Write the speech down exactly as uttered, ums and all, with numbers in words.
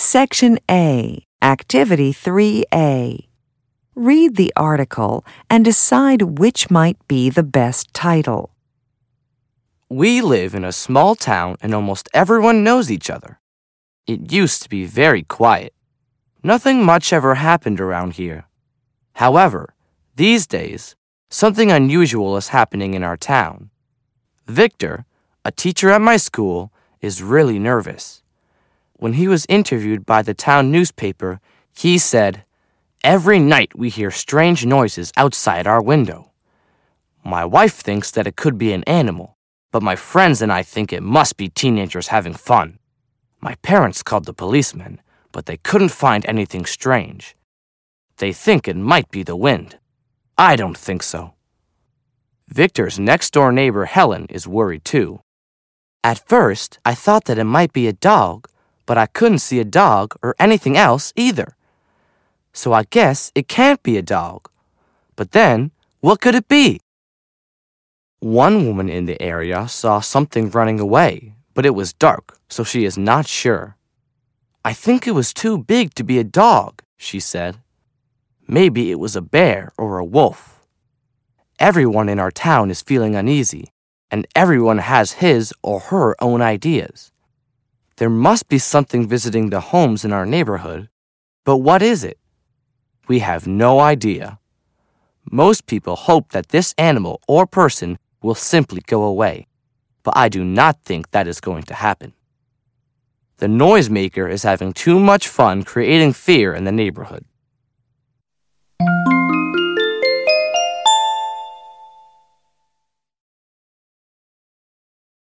Section A, Activity three A. Read the article and decide which might be the best title. We live in a small town and almost everyone knows each other. It used to be very quiet. Nothing much ever happened around here. However, these days, something unusual is happening in our town. Victor, a teacher at my school, is really nervous. When he was interviewed by the town newspaper, he said, "Every night we hear strange noises outside our window. My wife thinks that it could be an animal, but my friends and I think it must be teenagers having fun. My parents called the policemen, but they couldn't find anything strange. They think it might be the wind. I don't think so." Victor's next-door neighbor Helen is worried too. "At first, I thought that it might be a dog, but I couldn't see a dog or anything else either. So I guess it can't be a dog. But then, what could it be?" One woman in the area saw something running away, but it was dark, so she is not sure. "I think it was too big to be a dog," she said. "Maybe it was a bear or a wolf." Everyone in our town is feeling uneasy, and everyone has his or her own ideas. There must be something visiting the homes in our neighborhood, but what is it? We have no idea. Most people hope that this animal or person will simply go away, but I do not think that is going to happen. The noisemaker is having too much fun creating fear in the neighborhood.